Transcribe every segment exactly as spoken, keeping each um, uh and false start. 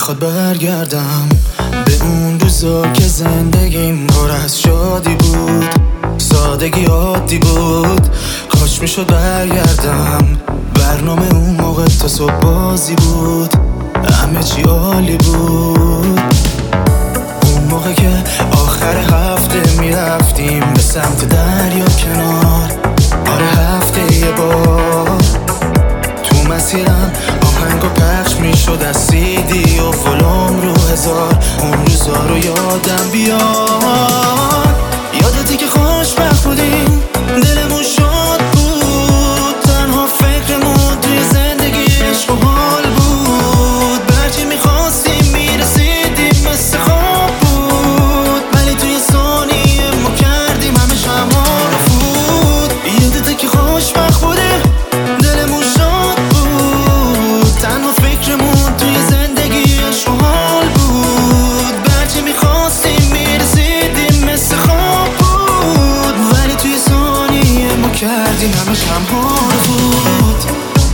میخواد برگردم به اون روزا که زندگیم پر از شادی بود، سادگی عادی بود. کاش میشد برگردم، برنامه اون موقع تا صبح بازی بود، همه چی عالی بود. اون موقع که آخر هفته میرفتیم به سمت دریا کنار، آره هفته یه بار. تو مسیرم آهنگا پخش میشد از سیدی و ولوم رو هزار. اون روزا رو یادم بیاد، یادتی که خوشبخت بودیم، دلمون شاد بود، تنها فکرمون توی زندگی عشق و حال بود. برچی میخواستیم میرسیدیم مثل خواب بود، ولی توی ثانیه ما کردیم همه شمها رو فوت. یادتی که خوشبخت بودیم، دلمون شاد بود، تنها فکرمون توی زندگی عشق و حال بود. برچی میخواستیم میرسیدیم مثل خواب بود، ولی توی ثانیه ما کردیم همه شمها رو فوت.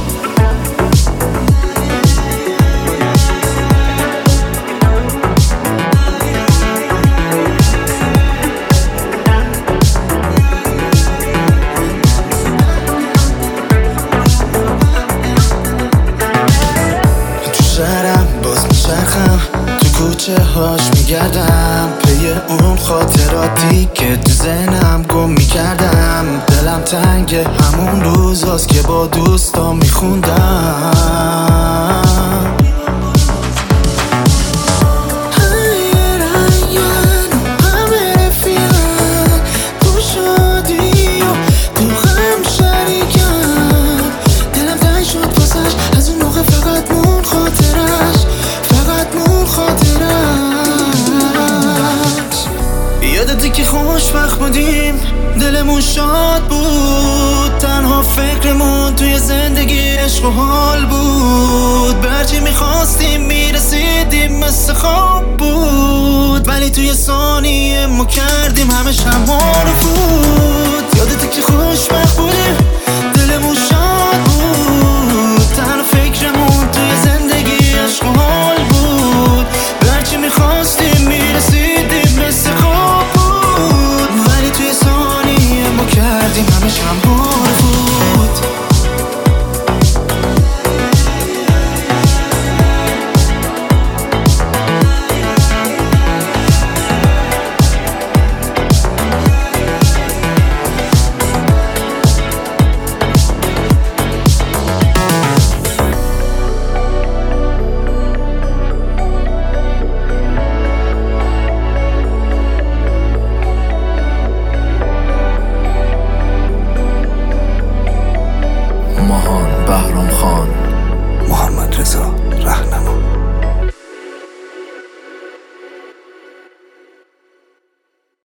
شهرم باز میچرخم، تو کوچه هاش میگردم، پی اون خاطراتی که تو ذهنم گم میکردم. دلم تنگ همون روزاست که با دوستا میخوندم. یادتی که خوشبخت بودیم، دلمون شاد بود، تنها فکرمون توی زندگی عشق و حال بود. برچی میخواستیم میرسیدیم مثل خواب بود، ولی توی ثانیه ما کردیم همه شمها رو فوت.